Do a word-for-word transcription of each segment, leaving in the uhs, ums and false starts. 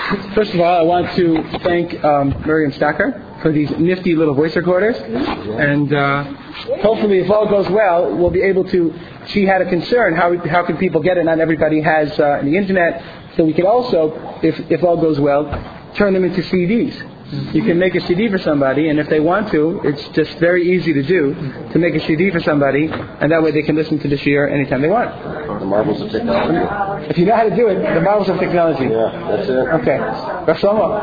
First of all, I want to thank um, Miriam Stacker for these nifty little voice recorders. And uh, hopefully, if all goes well, we'll be able to... She had a concern, how how can people get it? Not everybody has uh, the internet. So we can also, if if all goes well, turn them into C Ds. You can make a C D for somebody, and if they want to, it's just very easy to do, to make a C D for somebody, and that way they can listen to the shiur anytime they want. The marvels of technology. If you know how to do it, the marvels of technology. Yeah, that's it. Okay. Rav Shlomo.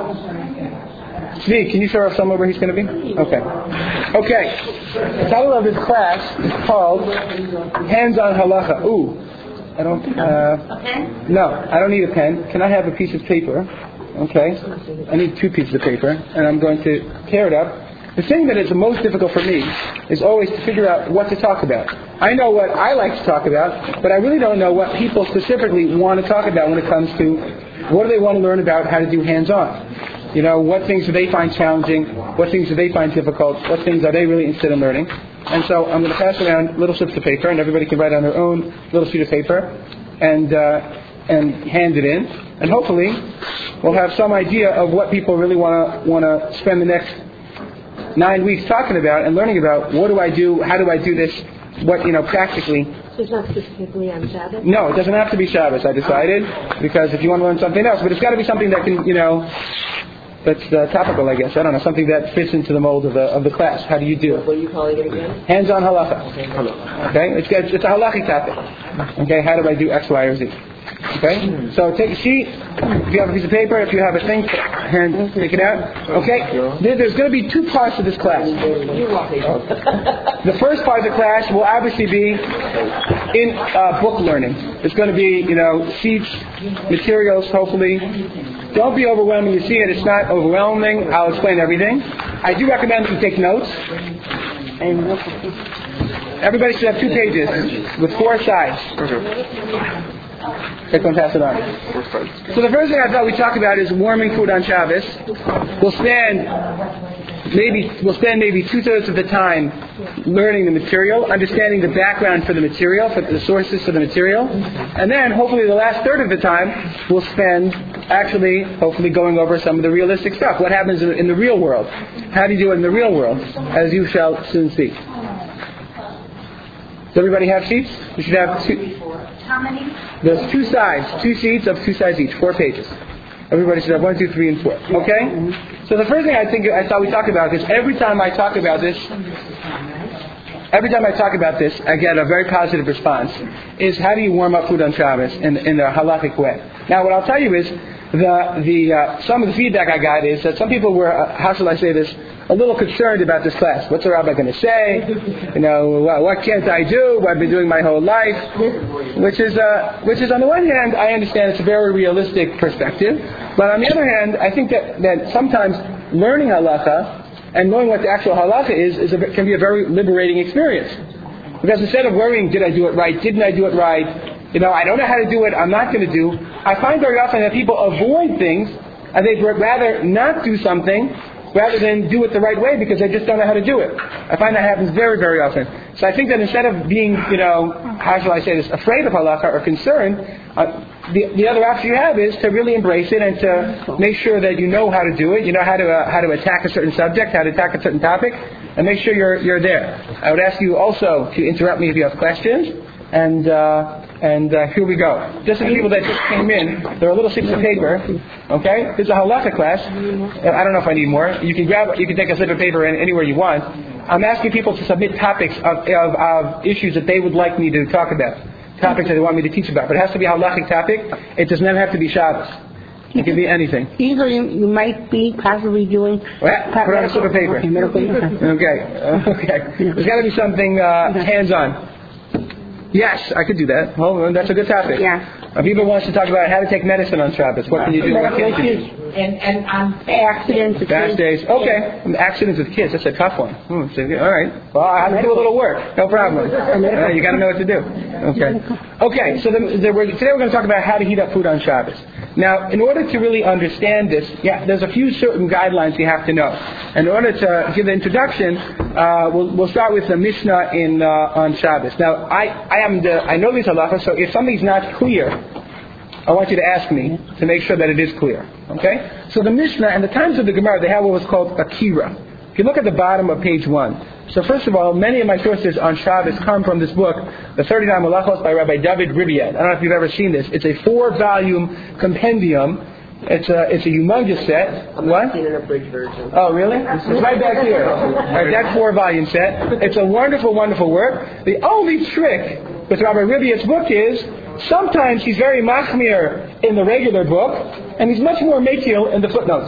Zvi, can you show Rav Shlomo where he's going to be? Okay. Okay. The title of this class is called Hands on Halacha. Ooh. I don't, uh... A pen? No, I don't need a pen. Can I have a piece of paper? Okay, I need two pieces of paper, and I'm going to tear it up. The thing that is the most difficult for me is always to figure out what to talk about. I know what I like to talk about, but I really don't know what people specifically want to talk about when it comes to what do they want to learn about how to do hands-on. You know, what things do they find challenging? What things do they find difficult? What things are they really interested in learning? And so I'm going to pass around little slips of paper, and everybody can write on their own little sheet of paper, and uh, and hand it in. And hopefully, we'll have some idea of what people really want to want to spend the next nine weeks talking about and learning about. What do I do? How do I do this? What, you know, practically. So it's not specifically on Shabbos? No, it doesn't have to be Shabbos, I decided, because if you want to learn something else, but it's got to be something that can, you know, that's uh, topical, I guess. I don't know, something that fits into the mold of the of the class. How do you do it? What are you calling it again? Hands on halacha. Okay, it's it's a halachic topic. Okay, how do I do X, Y, or Z? Okay, so take a sheet. If you have a piece of paper, if you have a thing, hand, take it out. Okay, there, there's going to be two parts of this class. The first part of the class will obviously be in uh, book learning. It's going to be, you know, sheets, materials, hopefully. Don't be overwhelmed when you see it. It's not overwhelming. I'll explain everything. I do recommend that you take notes. Everybody should have two pages with four sides. Take one, pass it on. So the first thing I thought we'd talk about is warming food on Shabbos. We'll spend maybe we'll spend maybe two thirds of the time learning the material, understanding the background for the material, for the sources for the material, and then hopefully the last third of the time we'll spend actually hopefully going over some of the realistic stuff. What happens in, in the real world? How do you do it in the real world? As you shall soon see. Does everybody have sheets? You should have two. How many? There's two sides, two sheets of two sides each, four pages. Everybody should have one, two, three, and four. Okay? So the first thing I think I thought we talked about, because every time I talk about this, every time I talk about this, I get a very positive response, is how do you warm up food on Shabbos in, in a halachic way? Now what I'll tell you is, the the uh, some of the feedback I got is that some people were, uh, how shall I say this, a little concerned about this class. What's the rabbi going to say? You know, what, what can't I do? What I've been doing my whole life. Which is, uh, which is on the one hand, I understand it's a very realistic perspective. But on the other hand, I think that, that sometimes learning halacha and knowing what the actual halacha is, is a, can be a very liberating experience. Because instead of worrying, did I do it right? Didn't I do it right? You know, I don't know how to do it. I'm not going to do. I find very often that people avoid things and they'd rather not do something rather than do it the right way because they just don't know how to do it. I find that happens very, very often. So I think that instead of being, you know, how shall I say this, afraid of halacha or concerned, uh, the the other option you have is to really embrace it and to make sure that you know how to do it, you know how to uh, how to attack a certain subject, how to attack a certain topic, and make sure you're you're there. I would ask you also to interrupt me if you have questions, and uh, and uh, here we go. Just for the people that just came in, there are little sheets of paper. Okay, this is a halacha class. I don't know if I need more. You can grab, you can take a slip of paper in anywhere you want. I'm asking people to submit topics of, of, of issues that they would like me to talk about, topics that they want me to teach about. But it has to be a halachic topic. It does not have to be Shabbos. It can be anything. Either you, you might be possibly doing... Well, put on a slip of paper. Okay. Okay. Okay. There's got to be something uh, hands-on. Yes, I could do that. Oh, that's a good topic. Yeah. Uh, people wants to talk about how to take medicine on Shabbos. What can you do? What can't you do? And, and on accidents. Fast days. Okay. Accidents with kids. That's a tough one. Hmm. So, all right. Well, I have to do a little work. No problem. Uh, you got to know what to do. Okay. Okay. So the, the, we're, today we're going to talk about how to heat up food on Shabbos. Now, in order to really understand this, yeah, there's a few certain guidelines you have to know. In order to give the introduction, uh, we'll, we'll start with the Mishnah in uh, on Shabbos. Now, I I am the I know these halachas, so if something's not clear, I want you to ask me to make sure that it is clear. Okay? So the Mishnah and the times of the Gemara, they have what was called Akira. If you look at the bottom of page one. So first of all, many of my sources on Shabbos come from this book, The thirty-nine Malachos by Rabbi David Ribiad. I don't know if you've ever seen this. It's a four-volume compendium. It's a it's a humongous set. I'm what? not seeing an abridged version. Oh, really? It's right back here. Right, that four-volume set. It's a wonderful, wonderful work. The only trick with Rabbi Ribiad's book is sometimes he's very machmir in the regular book, and he's much more makil in the footnotes.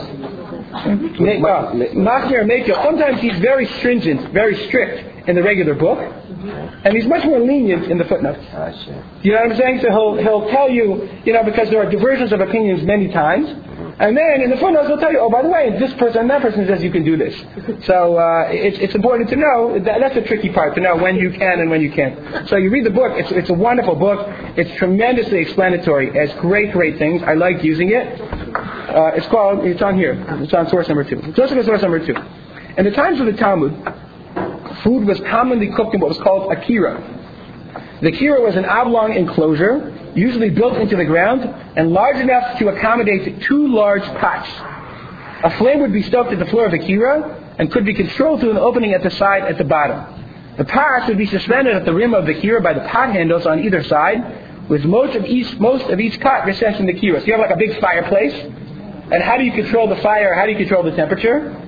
Well, machmir makil. Sometimes he's very stringent, very strict in the regular book, and he's much more lenient in the footnotes. You know what I'm saying? So he'll he'll tell you, you know, because there are diversions of opinions many times, and then in the footnotes he'll tell you, oh, by the way, this person and that person says you can do this. So uh, it's it's important to know that that's the tricky part, to know when you can and when you can't. So you read the book; it's it's a wonderful book. It's tremendously explanatory. It has great great things. I like using it. Uh, it's called. It's on here. It's on source number two. Let's look at source number two. In the times of the Talmud, food was commonly cooked in what was called a kira. The kira was an oblong enclosure, usually built into the ground, and large enough to accommodate two large pots. A flame would be stoked at the floor of the kira, and could be controlled through an opening at the side at the bottom. The pots would be suspended at the rim of the kira by the pot handles on either side, with most of each, most of each pot recessed in the kira. So you have like a big fireplace, and how do you control the fire? How do you control the temperature?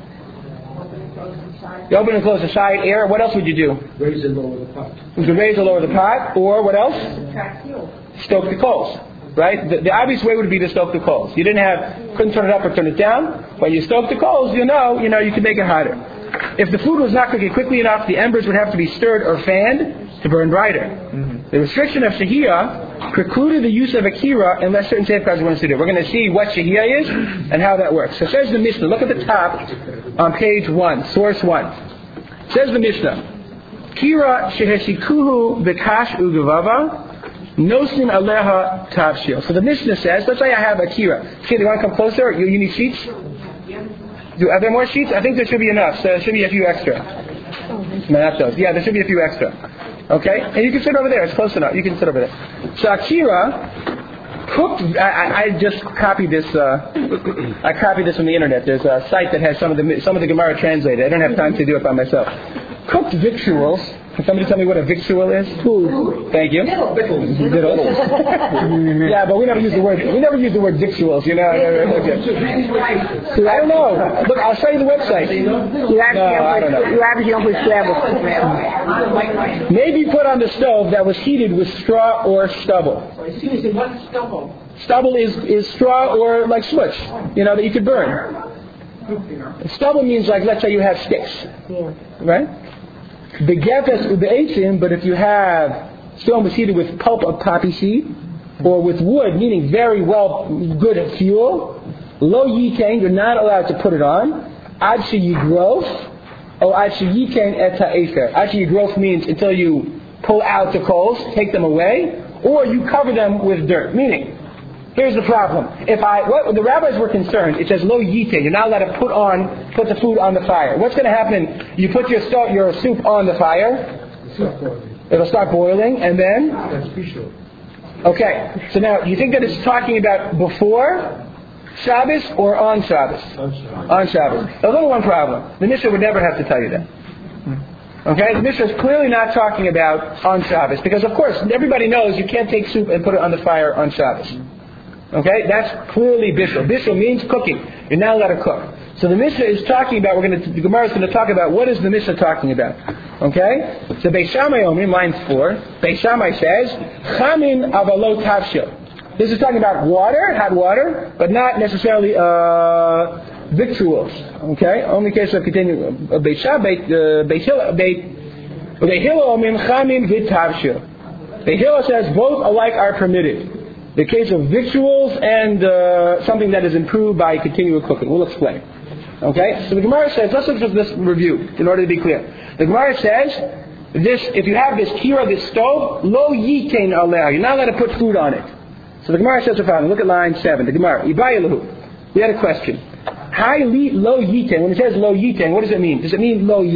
You open and close the side air. What else would you do? Raise and lower the pot. You could raise or lower the pot, or what else? Stoke the coals. Right? The, the obvious way would be to stoke the coals. You didn't have, couldn't turn it up or turn it down. When you stoke the coals, you know, you know, you can make it hotter. If the food was not cooking quickly enough, the embers would have to be stirred or fanned to burn brighter. Mm-hmm. The restriction of shahiyah precluded the use of akira unless certain safeguards were instituted. We're going to see what shahiyah is and how that works. So says the Mishnah. Look at the top on page one, source one. Says the Mishnah, Kira sheheshikuhu b'kash ugavava nosin aleha tavshil. So the Mishnah says, let's say I have a kira. Okay, do you want to come closer? You, you need sheets? Do, are there more sheets? I think there should be enough. So there should be a few extra. No, not those. Yeah, there should be a few extra. Okay? And you can sit over there. It's close enough. You can sit over there. So akira, cooked, I, I just copied this, uh, I copied this from the internet. There's a site that has some of the, some of the Gemara translated. I don't have time to do it by myself. Cooked victuals. Can somebody tell me what a victual is? Food. Thank you. Vittles. Yeah, but we never use the word. We never use the word victuals. You know. Okay. So I don't know. Look, I'll show you the website. You No, I don't know. You obviously don't put stubble. Maybe put on the stove that was heated with straw or stubble. Excuse me, what's stubble? Stubble is, is straw or like smush, you know, that you could burn. Stubble means like, let's say you have sticks, Yeah. right? The gefes ube'etzim, but if you have stone was heated with pulp of poppy seed, or with wood, meaning very well good fuel, lo yikain, you're not allowed to put it on. Ad sheyigrof, or ad sheyikain et ha'efer. Ad sheyigrof means until you pull out the coals, take them away, or you cover them with dirt. Meaning, here's the problem. If I, what the rabbis were concerned, it says lo yite. You're not allowed to put on, put the food on the fire. What's going to happen? You put your sto- your soup on the fire. It'll start boiling, and then. Okay. So now, you think that it's talking about before Shabbos or on Shabbos? On Shabbos. There's only one problem. The Mishnah would never have to tell you that. Okay, the Mishnah is clearly not talking about on Shabbos, because of course everybody knows you can't take soup and put it on the fire on Shabbos. Okay, that's clearly bishul. Bishul means cooking. You're not allowed to cook. So the Mishnah is talking about. We're going to. The Gemara is going to talk about what is the Mishnah talking about. Okay, so Beis Shammai Omer, line four. Beis Shammai says, "Chamin avalo tavshil." This is talking about water, hot water, but not necessarily uh, victuals. Okay, only case of continuing. Beis Shammai, Beis Hillel, Beis Hillel Omer, Chamin v'tavshil. Beis Hillel says both alike are permitted. The case of victuals and uh, something that is improved by continual cooking. We'll explain. Okay? So the Gemara says, let's look at this review in order to be clear. The Gemara says, this, if you have this kira, this stove, lo yitein aleh. You're not allowed to put food on it. So the Gemara says the following. Look at line seven. The Gemara. Ibayilahu. We had a question. Hi li lo yitein. When it says lo yitein, what does it mean? Does it mean lo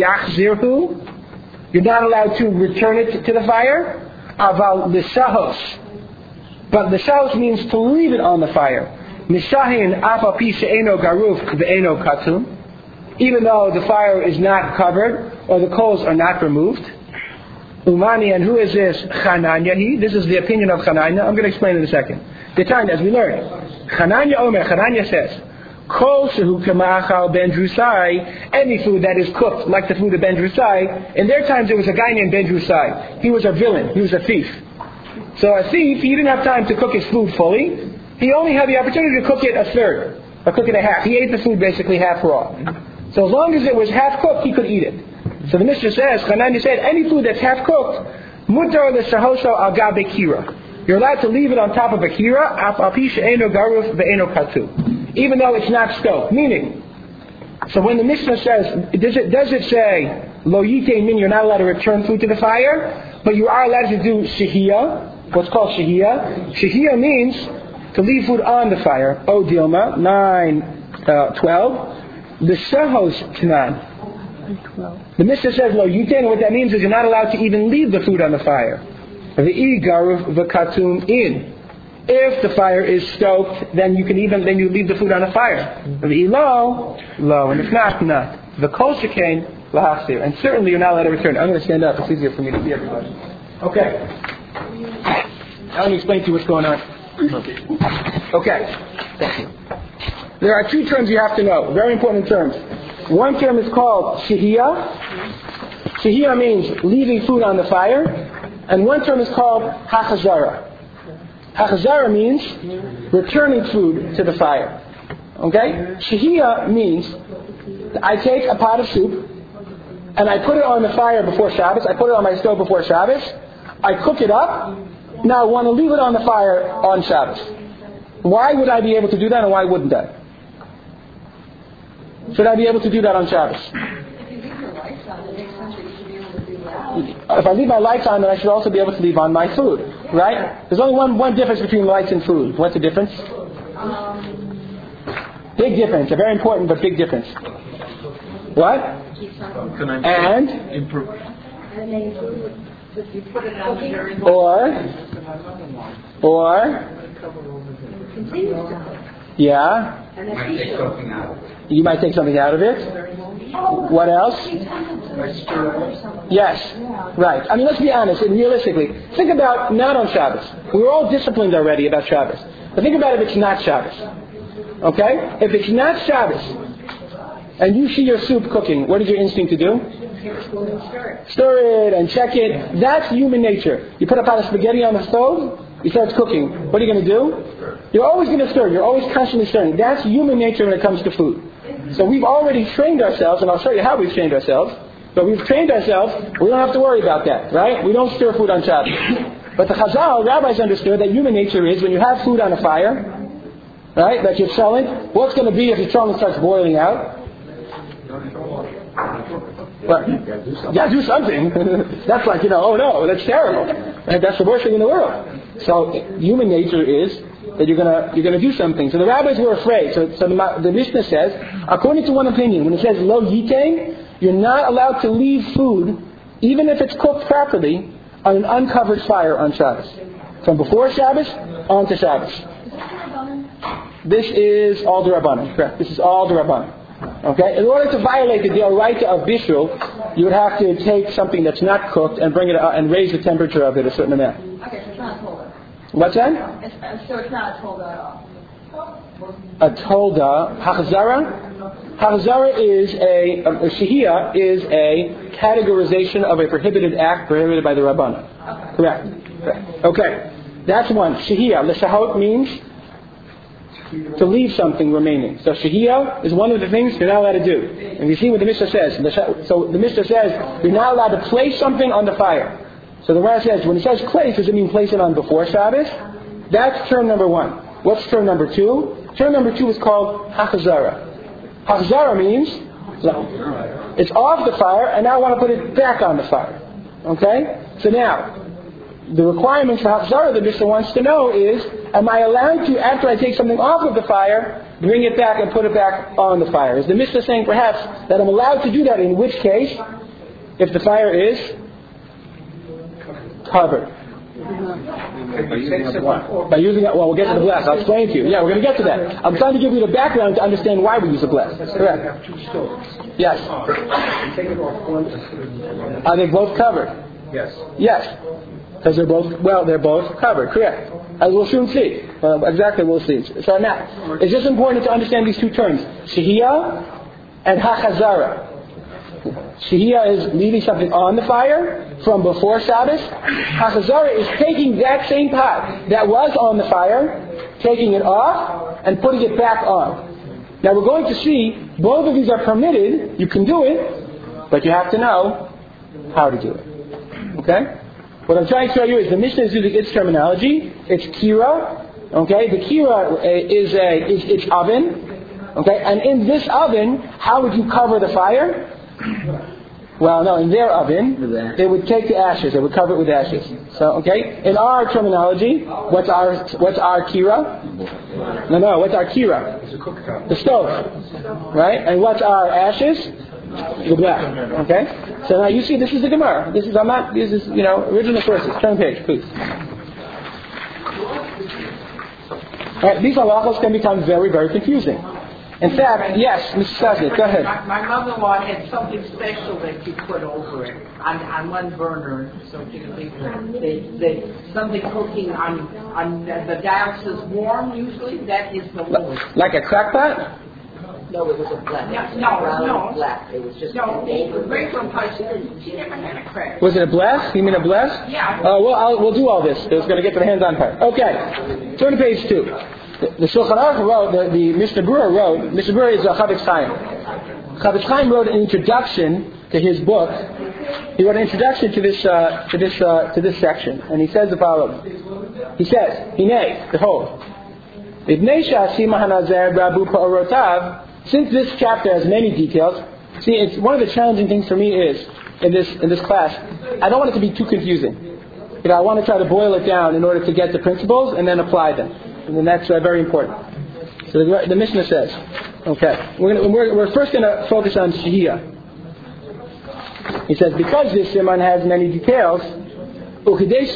yachzirhu? You're not allowed to return it to the fire? Aval lisahos. But lishahos means to leave it on the fire. Mishahin afa pi she'eno garuf ve'eno katum. Even though the fire is not covered or the coals are not removed. Umani, and who is this? Chananya he. This is the opinion of Chananya. I'm going to explain in a second. The time, as we learned, Chananya Omer, Chananya says, Kol shehu k'ma'achal ben drusai, any food that is cooked like the food of ben drusai. In their times there was a guy named ben drusai. He was a villain. He was a thief. So a thief, he didn't have time to cook his food fully. He only had the opportunity to cook it a third, or cook it a half. He ate the food basically half raw. So as long as it was half cooked, he could eat it. So the Mishnah says, Chananya said, any food that's half cooked, mutar l'shahoso al gabe kira. You're allowed to leave it on top of a kira, af al pi she'eno garuf ve'eno katu, even though it's not stoked. Meaning, so when the Mishnah says, does it does it say lo yitein, mean you're not allowed to return food to the fire, but you are allowed to do shehiyah, what's called shehiyah. Shehiyah means to leave food on the fire. O Dilma nine uh, twelve. The shehos tanan. The Mishnah says lo yitein. What that means is you're not allowed to even leave the food on the fire. V'i garuf v'katum in. If the fire is stoked, then you can even then you leave the food on the fire. V'i lo, lo, and if not, not. The kol shekain lahasir, and certainly you're not allowed to return. I'm going to stand up. It's easier for me to see everybody. Okay. Now let me explain to you what's going on. Okay. Thank you. There are two terms you have to know. Very important terms. One term is called shehiyah. Shehiyah means leaving food on the fire. And one term is called hachazara. Hachazara means returning food to the fire. Okay? Shehiyah means I take a pot of soup and I put it on the fire before Shabbos. I put it on my stove before Shabbos. I cook it up. Now I want to leave it on the fire on Shabbos. Why would I be able to do that and why wouldn't I? Should I be able to do that on Shabbos? If you leave your lights on, it makes sense that you should be able to do that. If I leave my lights on, then I should also be able to leave on my food. Right? There's only one, one difference between lights and food. What's the difference? Um, Big difference. A very important but big difference. What? And? Or? Or? Yeah? You might take something out of it. What else? Yes. Right. I mean, let's be honest and realistically. Think about not on Shabbos. We're all disciplined already about Shabbos. But think about if it's not Shabbos. Okay? If it's not Shabbos, and you see your soup cooking, what is your instinct to do? Stir it and check it. That's human nature. You put a pot of spaghetti on the stove, it starts cooking. What are you going to do? You're always going to stir. You're always constantly stirring. That's human nature when it comes to food. So we've already trained ourselves, and I'll show you how we've trained ourselves. But we've trained ourselves, we don't have to worry about that, right? We don't stir food on Shabbos. But the Chazal, rabbis understood that human nature is when you have food on a fire, right, that you're selling, what's going to be if your cholent starts boiling out? Well, you gotta do something. That's like, you know, oh no, that's terrible. And that's the worst thing in the world. So human nature is that you're gonna you're gonna do something. So the rabbis were afraid. So, so the, the Mishnah says, according to one opinion, when it says lo yitein, you're not allowed to leave food, even if it's cooked properly, on an uncovered fire on Shabbos. From before Shabbos on to Shabbos. This is all the Rabbanan. Correct. This is all the Rabbanan. Okay? In order to violate the Deoraita of Bishul, you would have to take something that's not cooked and bring it out and raise the temperature of it a certain amount. Okay, so it's not a tolda. What's that? It's, so it's not a tolda at all. A tolda, hachzara. Hachzara is a, a, a shehiyah is a categorization of a prohibited act prohibited by the Rabbanan. Okay. Correct. Correct. Okay. That's one. Shehiyah. L'shahot means to leave something remaining. So shehiyah is one of the things you're not allowed to do. And you see what the Mishnah says. So the Mishnah says you're not allowed to place something on the fire. So the Gemara says, when it says place, does it mean place it on before Shabbos? That's term number one. What's term number two? Term number two is called hachzara. Hachzara means it's off the fire, and now I want to put it back on the fire. Okay? So now, the requirements for hachzara the Mishnah wants to know is, am I allowed to, after I take something off of the fire, bring it back and put it back on the fire? Is the Mishnah saying perhaps that I'm allowed to do that, in which case, if the fire is covered. By using a bless. By using it, well, we'll get to the bless. I'll explain to you. Yeah, we're going to get to that. I'm trying to give you the background to understand why we use a bless. Correct. Yes. Are they both covered? Yes. Yes. Because they're both, well, they're both covered. Correct. As we'll soon see. Uh, exactly, we'll see. So now, it's just important to understand these two terms. Shehiyah and Hachazara. Shehiyah is leaving something on the fire from before Shabbos. Hachazara is taking that same pot that was on the fire, taking it off, and putting it back on. Now we're going to see both of these are permitted. You can do it, but you have to know how to do it. Okay? What I'm trying to show you is the Mishnah is using its terminology. It's kira. Okay? The kira is a is its oven. Okay? And in this oven, how would you cover the fire? Well, no, in their oven, they would take the ashes. They would cover it with ashes. So, okay? In our terminology, what's our what's our kira? No, no, what's our kira? The stove. Right? And what's our ashes? The black. Okay? So now you see, this is the Gemara. This is, I'm not, this is, you know, original sources. Turn page, please. Right, these halachos can become very, very confusing. In fact, yes, Missus Saznik, go ahead. My, my mother-in-law had something special that you put over it on, on one burner, so you can leave it. They, they, something cooking on, on the dial says warm usually. That is the lowest. Like a crack pot? No, it was a black. No, no, brown no. and black. It was just No, a neighbor. regular pie. She, she never had a crack. Was it a bless? You mean a bless? Yeah. Oh, well, I'll, we'll do all this. It's going to get to the hands-on part. Okay. Turn to page two. The, the Shulchan Aruch wrote, the, the Mishnah Berurah wrote, Mishnah Berurah is a Chavetz Chaim. Chavetz Chaim wrote an introduction to his book. He wrote an introduction to this, uh, to this, uh, to this section. And he says the following. He says, Hinei, behold, Ibnei Shasi Mahanazer Rabu Pa'orotav. Since this chapter has many details, see, it's one of the challenging things for me is, in this in this class, I don't want it to be too confusing. You know, I want to try to boil it down in order to get the principles and then apply them. And then that's uh, very important. So the, the Mishnah says, okay, we're, gonna, we're, we're first going to focus on Shehiyah. He says, because this Siman has many details, and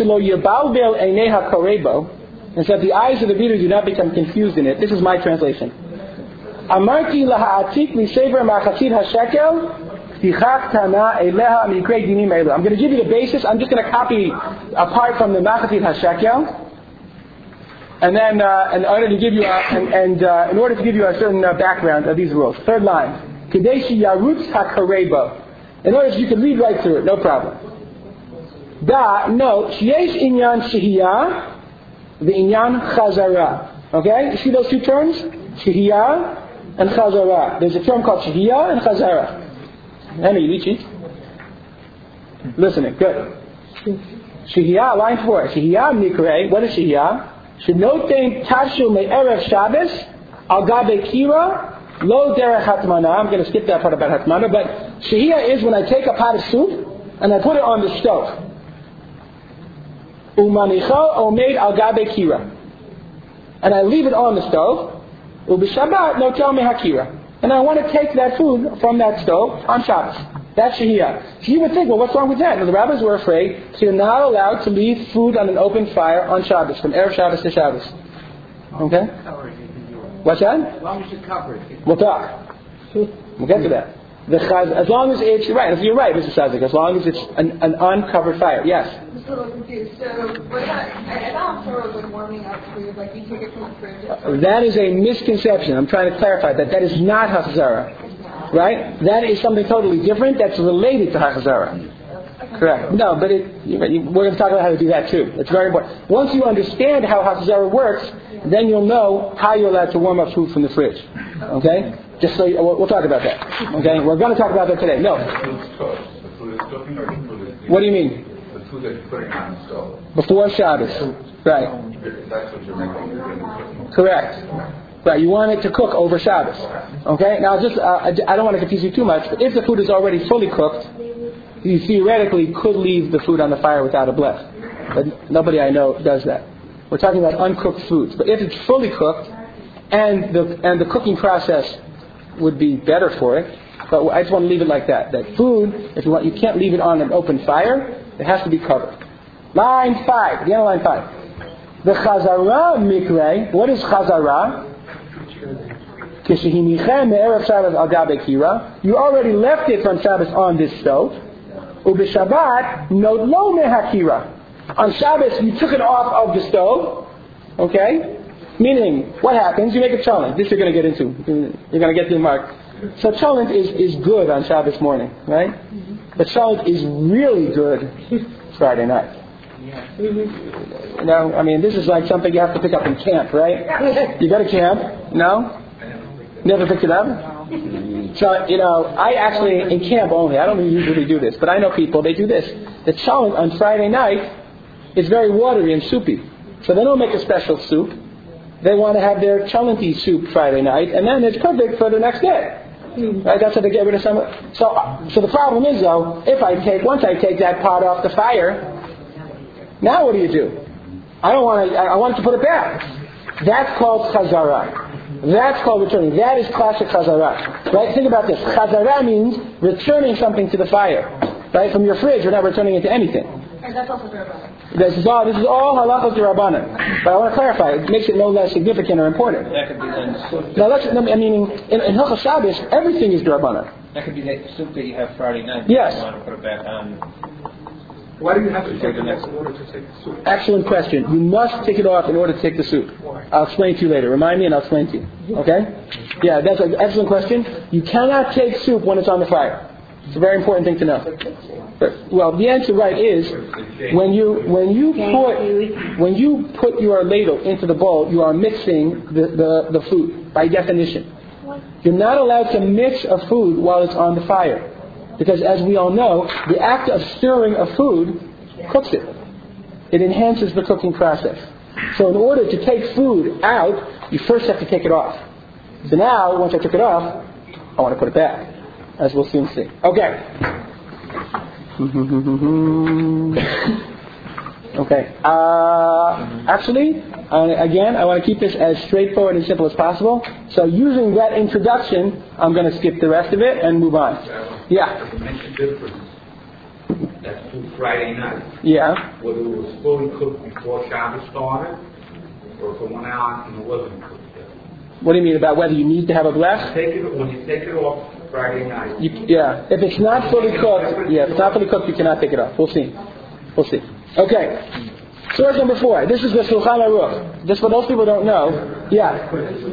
so that the eyes of the reader do not become confused in it. This is my translation. Amarti laha'atik misever ma'chatzit hashekel tichach tana eleha mikrei dinim elu. I'm going to give you the basis. I'm just going to copy apart from the ma'chatzit hashekel, and then uh, in order to give you a, and, and uh, in order to give you a certain uh, background of these rules. Third line, kadeshi yarutz hakarebo. In order so you can read right through it, no problem. Da no sheyesh inyan shehiyah the inyan chazara. Okay, you see those two terms, shehiyah and chazara. There's a term called shehiyah and chazara. Henry, Lichi? Listening, good. Shehiyah, line four. Shehiyah mikrei. What is shehiyah? Shenotein tashu me'erev Shabbos al gabe kira lo derech hatmana. I'm going to skip that part about hatmana, but shehiyah is when I take a pot of soup and I put it on the stove. Umanicho omeid al gabe kira. And I leave it on the stove. Ubishabbat no tel mehakira. And I want to take that food from that stove on Shabbos. That's shehiyah. So you would think, well, what's wrong with that? And the rabbis were afraid, so you're not allowed to leave food on an open fire on Shabbos, from Erev Shabbos to Shabbos. Okay? What's that? As long as you cover it. We'll talk. We'll get to that. The chaz, as long as it's, right, if you're right, Mister Sazik, as long as it's an, an uncovered fire. Yes? I'm just a little confused. So, what about, I thought Torah was warming up food, like you take it from the fridge. That is a misconception. I'm trying to clarify that. That is not Hachazara. Right? That is something totally different that's related to Hachazara. Correct. No, but it, we're going to talk about how to do that too. It's very important. Once you understand how Hachazara works, then you'll know how you're allowed to warm up food from the fridge. Okay? Just so you, we'll, we'll talk about that. Okay? We're going to talk about that today. No. What do you mean? The food that you're putting on the stove. Before Shabbos. Right. That's what you're making. Correct. Right. You want it to cook over Shabbos. Okay? Now, just uh, I don't want to confuse you too much, but if the food is already fully cooked, you theoretically could leave the food on the fire without a bless. But nobody I know does that. We're talking about uncooked foods. But if it's fully cooked, and the and the cooking process would be better for it, but I just want to leave it like that. That food, if you want, you can't leave it on an open fire. It has to be covered. Line five. The end of line five. The Chazara Mikre. What is Chazara? You already left it from Shabbos on this stove. Ubishabbat no lo mehakira. On Shabbos you took it off of the stove. Okay? Meaning, what happens? You make a cholent. This you're going to get into. You're going to get to the mark. So cholent is, is good on Shabbos morning, right? But cholent is really good Friday night. You know, I mean, this is like something you have to pick up in camp, right? You go to camp? No? Never picked it up? So, you know, I actually, in camp only, I don't usually do this, but I know people, they do this. The cholent on Friday night is very watery and soupy. So they don't make a special soup. They want to have their cholent-y soup Friday night, and then it's perfect for the next day. Right? That's how they get rid of some. So, so the problem is, though, if I take, once I take that pot off the fire, now what do you do? I don't want to, I want to put it back. That's called chazara. That's called returning. That is classic chazara. Right? Think about this. Chazara means returning something to the fire. Right? From your fridge, you're not returning it to anything. And that's also Rabbanan. This is all, this is all halachos d'Rabbanan. But I want to clarify, it makes it no less significant or important. That could be then. Now, let's, I mean, in, in Hilchos Shabbos, everything is d'Rabbanan. That could be that soup that you have Friday night. Yes. You want to put it back on. Why do you have to take it off in order to take the soup? Excellent question. You must take it off in order to take the soup. I'll explain to you later. Remind me and I'll explain to you. Okay? Yeah, that's an excellent question. You cannot take soup when it's on the fire. It's a very important thing to know. But, well, the answer, right, is when you when you put when you put your ladle into the bowl, you are mixing the, the, the food by definition. You're not allowed to mix a food while it's on the fire, because as we all know, the act of stirring a food cooks it. It enhances the cooking process. So in order to take food out, you first have to take it off. So now, once I took it off, I want to put it back, as we'll soon see. Okay. Okay. Uh, actually, uh, again, I want to keep this as straightforward and simple as possible. So using that introduction, I'm going to skip the rest of it and move on. Yeah. You mentioned difference. That's food Friday night. Yeah. Whether it was fully cooked before Shabbos started, or if it went out and it wasn't cooked yet. What do you mean about whether you need to have a bless? Take it when you take it off Friday night. You, yeah. If it's not fully cooked, yeah, if it's not fully cooked, you cannot take it off. We'll see. We'll see. Okay. Source number four. This is the Shulchan Aruch. Just for those people who don't know. Yeah.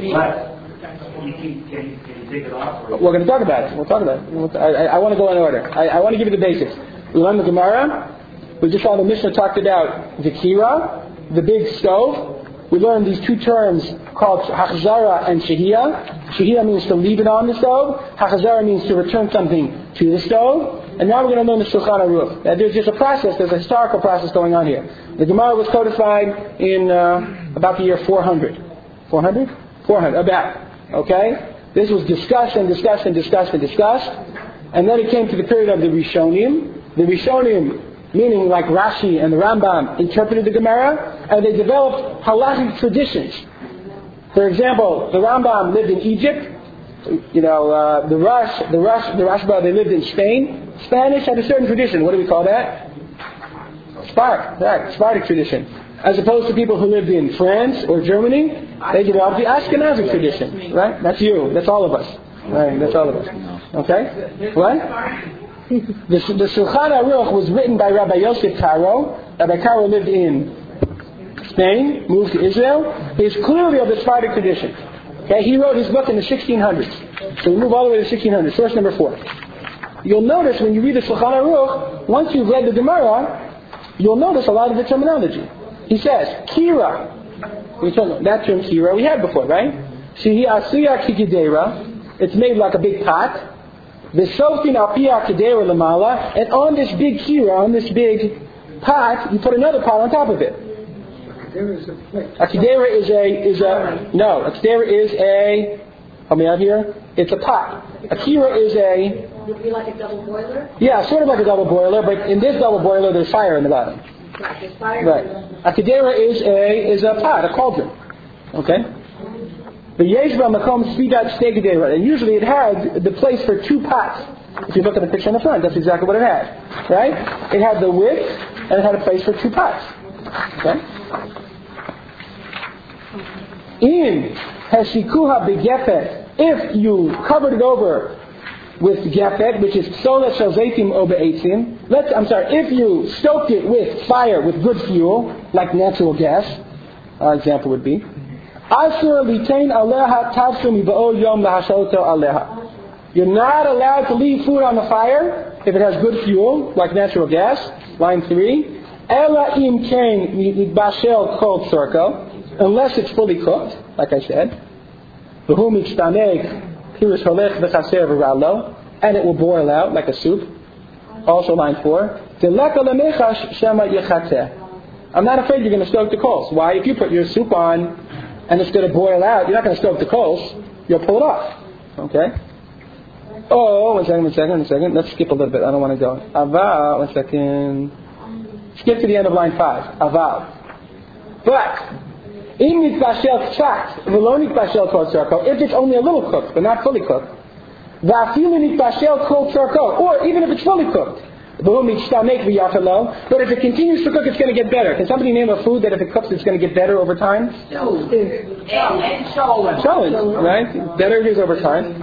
We're going to talk about it. We'll talk about it. I, I, I want to go in order. I, I want to give you the basics. We learned the Gemara. We just saw the Mishnah talked about the kira, the big stove. We learned these two terms called hachzara and shehiyah. Shehiyah means to leave it on the stove. Hachzara means to return something to the stove. And now we're going to learn the Shulchan Aruch. Uh, there's just a process, there's a historical process going on here. The Gemara was codified in uh, about the year four hundred. four hundred? four hundred, about. Okay? This was discussed and discussed and discussed and discussed. And then it came to the period of the Rishonim. The Rishonim, meaning like Rashi and the Rambam, interpreted the Gemara, and they developed halachic traditions. For example, the Rambam lived in Egypt. You know, uh, the Rush, the Rush, the Rashba, they lived in Spain. Spanish had a certain tradition. What do we call that? Spark, right, Spartic tradition. As opposed to people who lived in France or Germany, they developed the Ashkenazic tradition, right? That's you. That's all of us. Right? That's all of us. Okay? What? The, the Shulchan Aruch was written by Rabbi Yosef Karo. Rabbi Karo lived in Spain, moved to Israel. He is clearly of the Spartic tradition. Okay? He wrote his book in the sixteen hundreds. So we move all the way to sixteen hundreds. Source number four. You'll notice when you read the Shulchan Aruch, once you've read the Gemara, you'll notice a lot of the terminology. He says, Kira. We talk, that term Kira we had before, right? Shehi asuya kikidera. It's made like a big pot. V'sofin alpiya kidera lamala. And on this big Kira, on this big pot, you put another pot on top of it. A kidera is a, is a, no, a kidera is a, help me out here, it's a pot. A Kira is a, would it be like a double boiler? yeah, sort of like a double boiler, but in this double boiler there's fire in the bottom. Right, there's fire. Right. A kedera is a is a pot, a cauldron. Okay. The Yeshba Makom Spidat Stegedera. And usually it had the place for two pots. If you look at the picture on the front, that's exactly what it had. Right? It had the width, and it had a place for two pots. Okay? In Heshikuha Begefet, if you covered it over with Gefet, which is Psola Shalzaitim Obe'etzim, let's, I'm sorry, if you stoked it with fire, with good fuel, like natural gas, our example would be, Asur Litain Aleha Tavsu Miba'ol Yom Lahashoto Aleha. You're not allowed to leave food on the fire if it has good fuel, like natural gas. Line three. Ela im kain nitbashel kol tzorko, unless it's fully cooked, like I said. V'hu mitztaneg pirush holech v'chaser v'ralo, and it will boil out like a soup. Also line four. Deleka lemechash shema yechateh. I'm not afraid you're going to stoke the coals. Why? If you put your soup on and it's going to boil out, you're not going to stoke the coals. You'll pull it off. Okay? Oh, one second, one second, one second. Let's skip a little bit. I don't want to go. Aval, one second. Skip to the end of line five. Aval. But, im nitbashel k'chat, v'lo nitbashel kol tzorko, if it's only a little cooked, but not fully cooked, v'afilu nitbashel kol tzorko, or even if it's fully cooked, but if it continues to cook, it's going to get better. Can somebody name a food that if it cooks, it's going to get better over time? Stew. And cholent. Cholent, right? Better it is over time.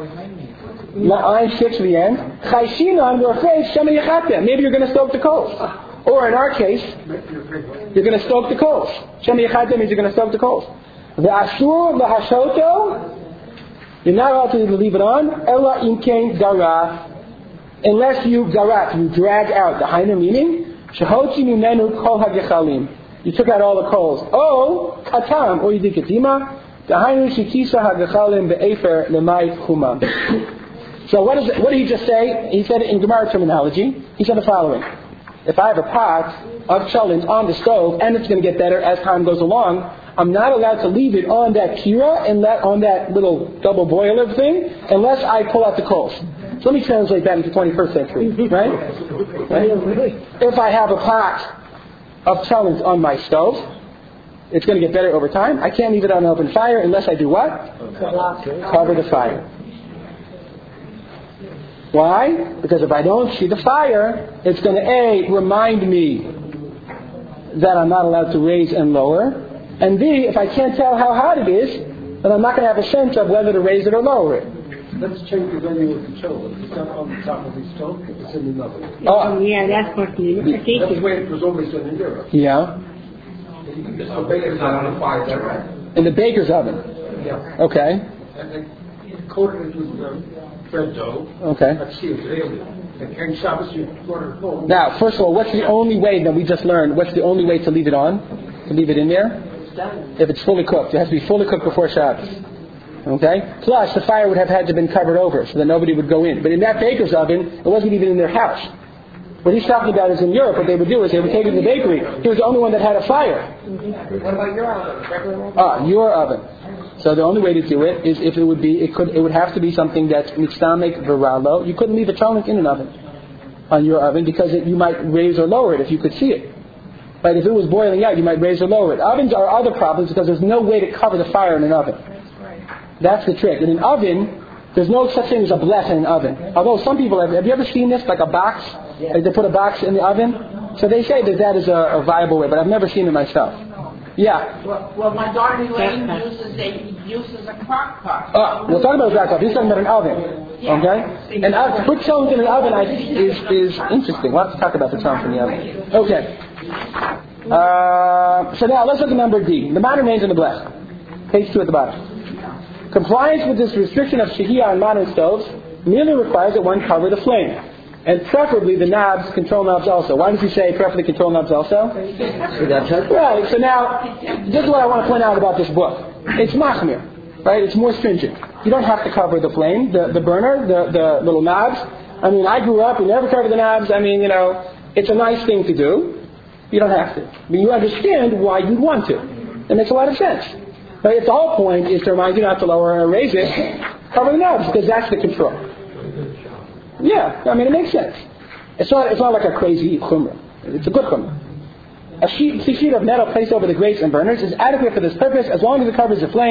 Line six to the end. Chayshinan, we're afraid, shema yechateh. Maybe you're going to stoke the coals. Or in our case, you're going to stoke the coals. Shema yechateh means you're going to stoke the coals. The asur lahashoto, you're not allowed to leave it on. Ella imkein dara. Unless you garat, you drag out the hainu, meaning shehotzi mimenu kol hagechalim. You took out all the coals. Oh, katam, or you did katima. The hainu shikisa hagechalim be'efer lemay chuma. So what is it, what did he just say? He said it in Gemara terminology. He said the following: if I have a pot of cholent on the stove and it's going to get better as time goes along, I'm not allowed to leave it on that kira and that on that little double boiler thing unless I pull out the coals. So let me translate that into twenty-first century, right? right? If I have a pot of cholent on my stove, it's going to get better over time. I can't leave it on an open fire unless I do what? Cover the fire. Why? Because if I don't see the fire, it's going to A, remind me that I'm not allowed to raise and lower, and B, if I can't tell how hot it is, then I'm not going to have a sense of whether to raise it or lower it. Let's change the venue of the cholent. It's not on the top of the stove, it's in the oven. Oh, yeah, that's what the That's the way it was always done in Europe. yeah. The baker's not on the fire, is that right? In the baker's oven. Yeah. Okay. And they coated it with um, bread dough. Okay. That's sealed daily. And Ken Shabbos, you order it home. Now, first of all, what's the only way that we just learned? What's the only way to leave it on? To leave it in there? If it's fully cooked. It has to be fully cooked before Shabbos. Okay? Plus, the fire would have had to have been covered over so that nobody would go in. But in that baker's oven, it wasn't even in their house. What he's talking about is in Europe, what they would do is they would take it to the bakery. He was the only one that had a fire. What about your oven? Regular oven? Ah, your oven. So the only way to do it is if it would be, it could, it would have to be something that's mitztamek viralo. You couldn't leave a cholent in an oven on your oven because it, you might raise or lower it if you could see it. But if it was boiling out, you might raise or lower it. Ovens are other problems because there's no way to cover the fire in an oven. That's the trick. In an oven, there's no such thing as a blech in an oven. Although some people have, have you ever seen this, like a box? Yeah. Like they put a box in the oven? So they say that that is a, a viable way, but I've never seen it myself. Yeah. Well, well my daughter Elaine uses a, uses a crock pot. Oh, we'll talk about a crock pot. He's talking about an oven. Okay? And uh, to put cholent in an oven I think is, is interesting. We'll have to talk about the cholent in the oven. Okay. Uh, so now let's look at number D. The modern names in the blech. Page two at the bottom. Compliance with this restriction of shehiyah on modern stoves merely requires that one cover the flame. And preferably the knobs, control knobs also. Why does he say preferably control knobs also? Right, so now, this is what I want to point out about this book. It's machmir, right? It's more stringent. You don't have to cover the flame, the, the burner, the, the little knobs. I mean, I grew up, we never covered the knobs. I mean, you know, it's a nice thing to do. You don't have to. I mean, you understand why you'd want to. It makes a lot of sense. But if the whole point is to remind you not to lower or raise it, cover the knobs, because that's the control. Yeah, I mean, it makes sense. It's not, it's not like a crazy chumrah. It's a good chumrah. A sheet, sheet of metal placed over the grates and burners is adequate for this purpose as long as it covers the flame,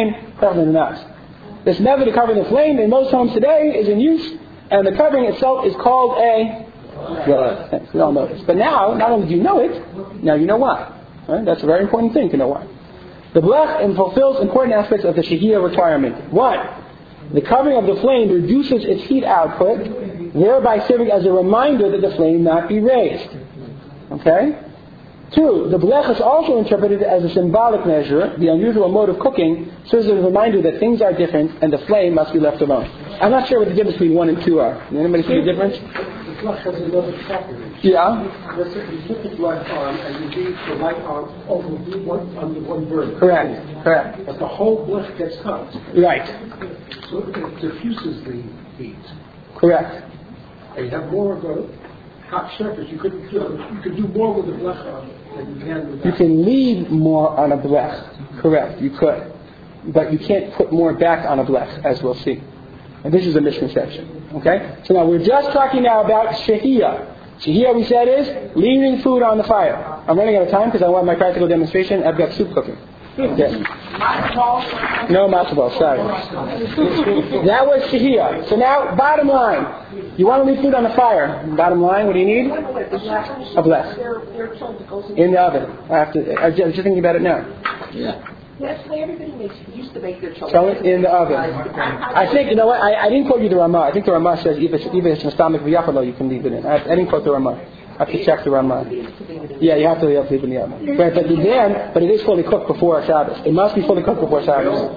definitely not. This method of covering the flame in most homes today is in use, and the covering itself is called a blech. We all know this. But now, not only do you know it, now you know why. Right? That's a very important thing to know why. The blech fulfills important aspects of the shehiyah requirement. One, the covering of the flame reduces its heat output, thereby serving as a reminder that the flame not be raised. Okay? Two, the blech is also interpreted as a symbolic measure. The unusual mode of cooking serves as a reminder that things are different and the flame must be left alone. I'm not sure what the difference between one and two are. Anybody see the difference? The blech has another property. Yeah. Let's say you put the blech on and you leave the light on over one, under one burner. Correct. Correct. But the whole blech gets hot. Right. So it diffuses the heat. Correct. And you have more of a hot surface. You could, you know, you could do more with the blech on than you can with that. You can leave more on a blech. Correct. You could. But you can't put more back on a blech, as we'll see. And this is a misconception. Okay? So now we're just talking now about shehiyah. Shehiyah, we said, is leaving food on the fire. I'm running out of time because I want my practical demonstration. I've got soup cooking. Okay. No matzo balls, sorry. That was shehiyah. So now, bottom line. You want to leave food on the fire. Bottom line, what do you need? A blech. In the oven. I have to, I was just thinking about it now. Yeah. That's why everybody makes, used to make their children. So it's in the oven. I think, you know what, I, I didn't quote you the Ramah. I think the Ramah says even if it's in stomach v'yachalo, you can leave it in. I, I didn't quote the Ramah. I have to check the Ramah. Yeah, you have to leave it in the oven. But, but then, but it is fully cooked before Shabbos. It must be fully cooked before Shabbos.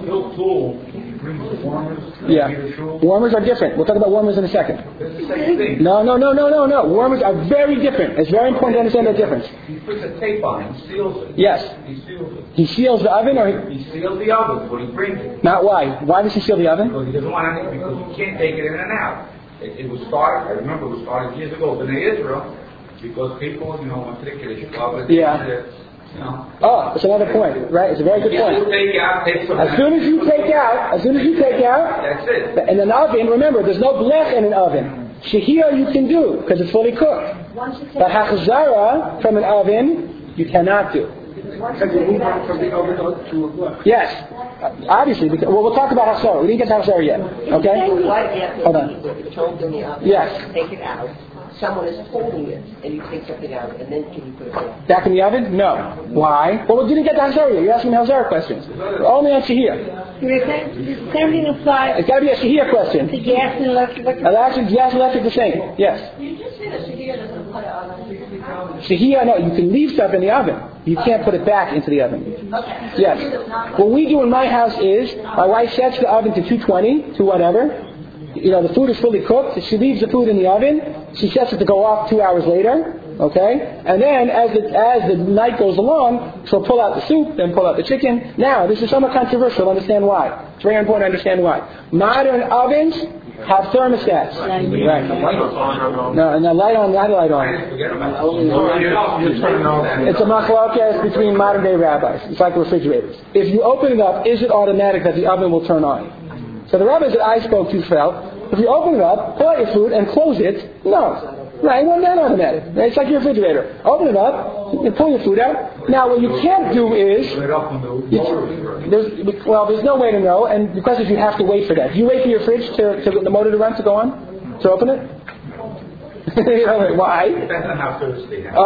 Yeah. Warmers are different. We'll talk about warmers in a second. No, no, no, no, no, no. Warmers are very different. It's very important to understand the difference. He puts a tape on it. He seals it. Yes. He seals it. He seals the oven, or He seals the oven when he brings it. not? Why? Why does he seal the oven? Because he doesn't want anything, because you can't take it in and out. It, it was started, I remember it was started years ago in Israel, because people, you know, went to the Kiddush Club. Yeah. You know. Oh, that's another point, right? It's a very good You point. take out, take some As soon as you take out, as soon as you take out, That's it. in an oven, remember, there's no blech in an oven. Shehiyah you can do, because it's fully cooked. But hachazara from an oven, you cannot do. Can you move on from the oven to a blech? Yes. Uh, obviously, because, well, we'll talk about hachazara. We didn't get to hachazara yet. Okay? What if Hold on. it's told in the oven, Yes. take it out, someone is holding it, and you take something out, and then can you put it back? Back in the oven? No. Why? Well, we didn't get to hachazara yet. You're asking me hachazara questions. We're only on shehiyah. The same thing applies It's got to be a shehiyah question. to gas and electric. Electric, gas, electric, the same. Yes. You just say that shehiyah doesn't put it on. Shehiyah, no, you can leave stuff in the oven. You can't put it back into the oven. Okay. Yes. What we do in my house is, my wife sets the oven to two twenty, to whatever. You know, the food is fully cooked. She leaves the food in the oven. She sets it to go off two hours later. Okay? And then, as the, as the night goes along, she'll pull out the soup, then pull out the chicken. Now, this is somewhat controversial. Understand why. It's very important to understand why. Modern ovens have thermostats. Right. No, and the light on, not a light on. It's a machlokes between modern day rabbis. It's like refrigerators. If you open it up, is it automatic that the oven will turn on? So the rabbis that I spoke to felt, if you open it up, pull out your food, and close it, no. Right, well, not automatic. It's like your refrigerator. Open it up, you pull your food out. Now, what you can't do is, you, there's, well, there's no way to know, and the question is, you have to wait for that. Do you wait for your fridge to, to the motor to run to go on, to open it? You know, why? Depends on how thirsty I am.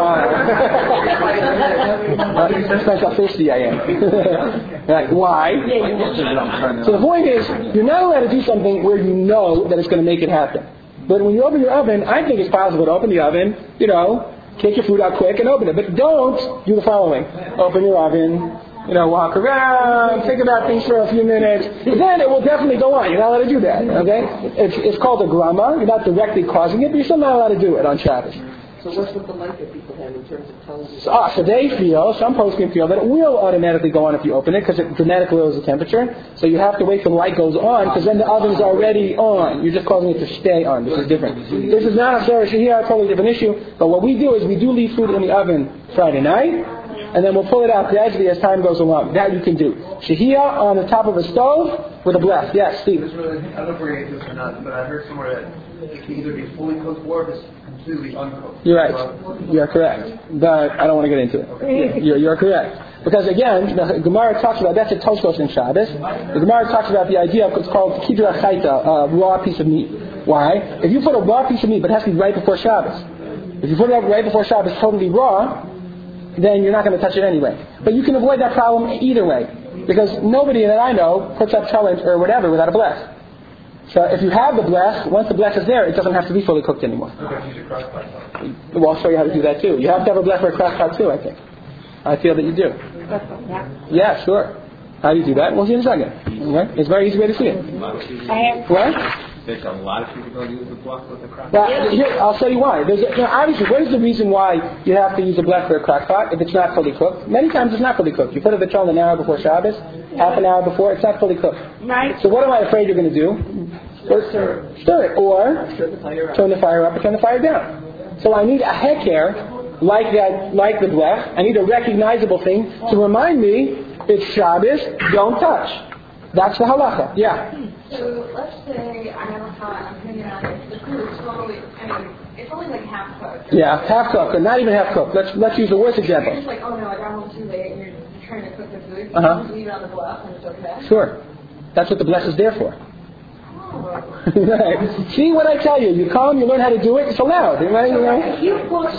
Oh, depends how thirsty I am. Like, why? So the point is, you're not allowed to do something where you know that it's going to make it happen. But when you open your oven, I think it's possible to open the oven, you know, take your food out quick and open it. But don't do the following. Open your oven, you know, walk around, think about things for a few minutes. Then it will definitely go on. You're not allowed to do that, okay? It's, it's called a grama. You're not directly causing it, but you're still not allowed to do it on Shabbos. So what's with the light that people have in terms of telling you? So, ah, so they feel, some poskim feel that it will automatically go on if you open it because it dramatically lowers the temperature. So you have to wait till the light goes on because then the oven's already on. You're just causing it to stay on. This is different. This is not a Sarah Shehiyah, a totally different issue. But what we do is we do leave food in the oven Friday night. and then we'll pull it out gradually as time goes along. That you can do. Shehiyah on the top of a stove with a blech. Yes, Steve. This really, I don't know if we're going to get this or not, but I heard somewhere that it can either be fully cooked or it's completely uncooked. You're right. You're correct. But I don't want to get into it. Okay. You're, you're correct. Because again, the Gemara talks about, that's a Tosfos in Shabbos. The Gemara talks about the idea of what's called kidra chayta, a raw piece of meat. Why? If you put a raw piece of meat, but it has to be right before Shabbos. If you put it up right before Shabbos totally raw, then you're not going to touch it anyway. But you can avoid that problem either way. Because nobody that I know puts up challenge or whatever without a blech. So if you have the blech, once the blech is there, it doesn't have to be fully cooked anymore. Well, I'll show you how to do that too. You have to have a blech for a crock pot too, I think. I feel that you do. Yeah, sure. How do you do that? We'll see in a second. Okay? It's a very easy way to see it. I have. What? There's a lot of people don't use the block with the crock. Well, here, I'll tell you why. There's a, you know, obviously, what is the reason why you have to use a blech for a crock pot if it's not fully cooked? Many times it's not fully cooked. You put it in the oven an hour before Shabbos, half an hour before, it's not fully cooked. Right. So what am I afraid you're going to do? Stir it. Stir it. Or turn the fire up or turn the fire down. So I need a heker like that, like the blech. I need a recognizable thing to remind me it's Shabbos, don't touch. That's the halacha. Yeah. So let's say I have a pot, I'm putting it on, the food is totally, I mean, it's only like half cooked. Yeah, half cooked, or not even half cooked. Let's let's use the worst example. It's like, oh no, I got home too late and you're trying to cook the food. Uh-huh. You just leave it on the bluff and it's okay. Sure. That's what the bless is there for. Oh. Right. See what I tell you. You come, you learn how to do it, it's allowed. Right? You know? If you put,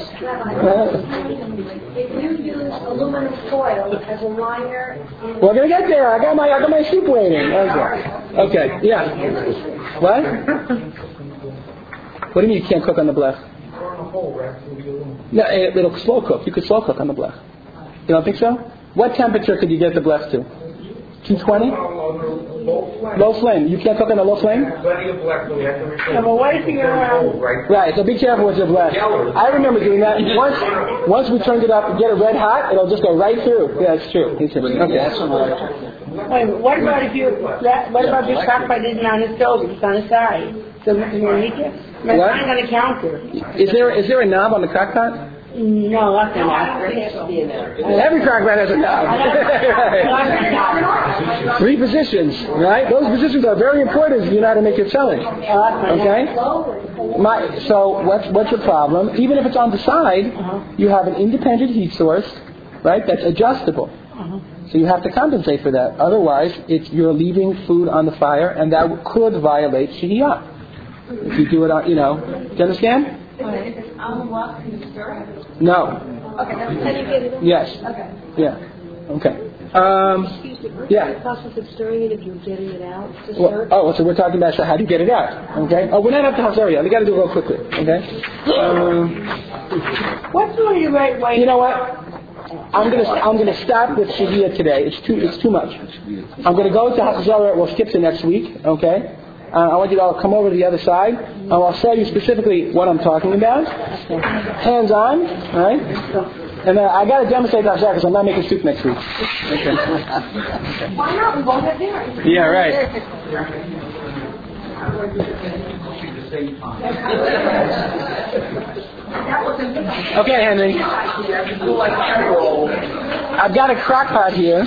if you use aluminum foil as a liner, in We're gonna get there. I got my I got my soup waiting. Okay. Okay. Yeah. What? What do you mean you can't cook on the blech? No, it, it'll slow cook. You could slow cook on the blech. You don't think so? What temperature could you get the blech to? two twenty? Low flame. You can't cook on a low flame? Plenty of black, so we have to replace. Yeah, but what if you're around? Right. Right, so be careful with your blech. I remember doing that. Once once we turned it up and get it red hot, it'll just go right through. Yeah, it's true. It's true. Okay. Wait, what about if you, what about if your crock pot isn't on the stove, it's on the side? So you want to eat it? It's What? not on the counter. Is there is there a knob on the crock pot? No, that's not. Every crock pot has a knob. Three positions, right? Those positions are very important if you know how to make your challenge. Okay? My, so what's what's the problem? Even if it's on the side, you have an independent heat source, right? That's adjustable. So you have to compensate for that. Otherwise, it's you're leaving food on the fire, and that could violate shehiyah. If you do it on, you know, do you understand? If it's on the bluff, can you stir it? No. Okay, that's How do you get it in? Yes. Okay. Yeah. Okay. Um, Excuse me, what's yeah. the process of stirring it if you're getting it out to well, serve? oh, so we're talking about so how do you get it out? Okay. Oh, we're not up to house area. We got to do it real quickly. Okay. Um, What's the only right way? you know what? I'm gonna I'm gonna stop with shehiyah today. It's too it's too much. I'm gonna go to Hachzorah. We'll skip to next week. Okay. Uh, I want you to all come over to the other side, and I'll show you specifically what I'm talking about. Hands on, right? And uh, I got to demonstrate that because I'm not making soup next week. Okay. Why not? We both have dinner. Yeah, right. Okay, Henry. I've got a crock pot here.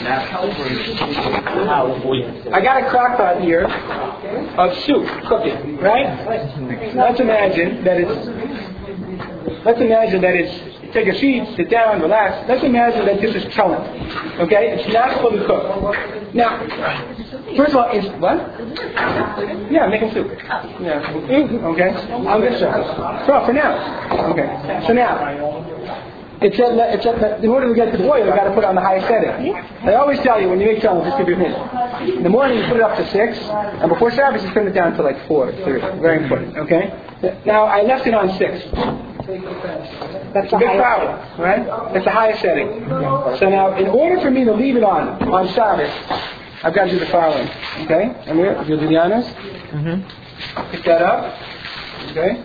I got a crock pot here of soup cooking, right? Let's imagine that it's. Let's imagine that it's. Take a seat, sit down, relax. Let's imagine that this is cholent. Okay, it's not fully cooked. Now, first of all, is what? Yeah, making soup. Yeah. Okay. I'm gonna show. So for now. Okay. So now. It's at, it's at, in order to get the boil, you've got to put it on the highest setting. I always tell you, when you make cholent, just give you a minute. In the morning, you put it up to six, and before Shabbos, you turn it down to like four, three. Very important, okay? Now, I left it on six. That's a big problem, right? That's the highest setting. So now, in order for me to leave it on, on Shabbos, I've got to do the following, okay? Amir, if you'll do the honors. Mm-hmm. Pick that up, okay?